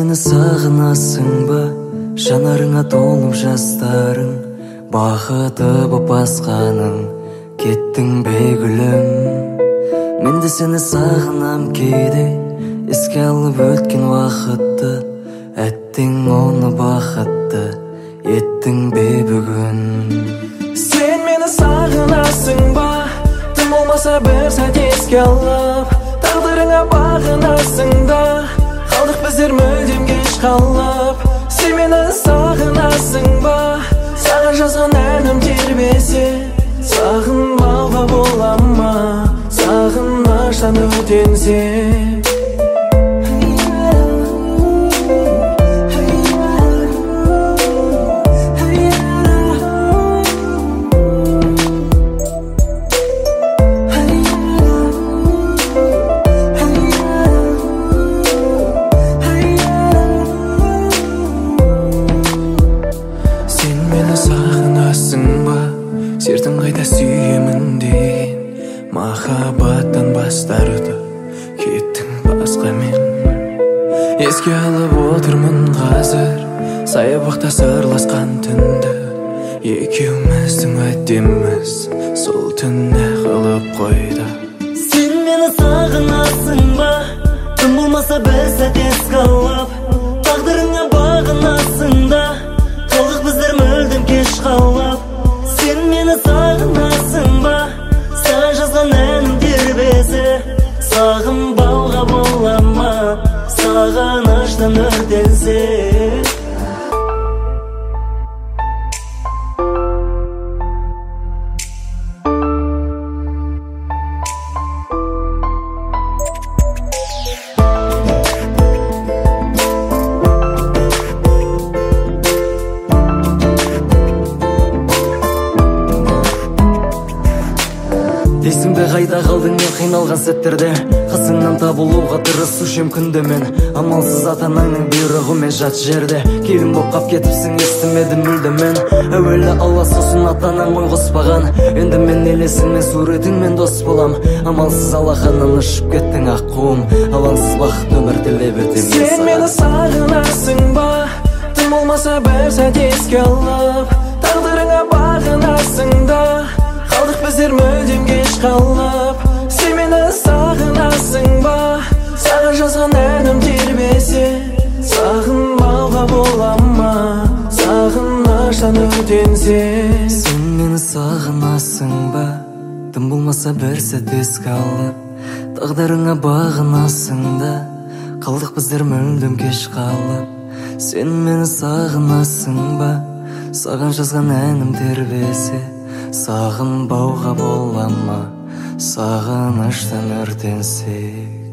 мени сагынасың ба? Жанарыңа толуп жастарың, бакыты боп басканың, кеттиң бейгүлүм. Мен де сени сагынам кейде, эске алып өткөн убакытты. Әттең оны бакытты, еттиң бе бүгүн? Сен мени сагынасың ба? Тым болмаса бир сәт эске алып, тагдырыңа багынасың да, калдык биздер мүлдем кеч калып. Сен мени сагынасың ба? Сага жазган әним тербесе, сагынбауга боламма? Сагыныштан өтенсе. Сертің қайда сүйемін деген, махаббаттан бастарды, кеттің басқа мен. Еске алып отырмын қазір, саябақта сырласқан түнді. Екеуміздің өтеміз сол түнде қалып қойды. Сен мені сағынасың ба? Тым болмаса бір сәт еске алып, тағдырыңа бағынасың да, қалдық біздер мүлдем кеш қалып. Сен мені сағынасың ба? Саған жазған әнім тербесі, сағынбауға боламма? Сағыныштан өртенсе. Есіңде қайда қалдың мен қиналған сәттерде, қасыңнан табылуға тырысушым күнде мен. Амалсыз ата-анаңның бұйрығымен жат жерде, келін боп қап кетіпсің, естімедім мүлде мен. Әуелі Алла сосын ата-анаң ой қоспаған, енді мен елесіңмен суретіңмен дос болам. Амалсыз алақаннан ұшып кеттің аққуым, алаңсыз бақыт өмір тілеп өтем. Сен мені сағынасың ба? Тым болмаса бір сәт еске алып, тағдырыңа бағынасың да, қалдық біздер мүлдем кеш қалып. Сен мені сағынасың ба? Саған жазған әнім тербесе, сағынбауға боламма? Сағыныштан өтенсе. Сен мені сағынасың ба? Тым болмаса бір сәт еске алып, тағдырыңа бағынасың да, қалдық біздер мүлдем кеш қалып. Сен мені сағынасың ба? Саған жазған әнім тербесе, сағынбауға боламма? Сағыныштан өртенсек.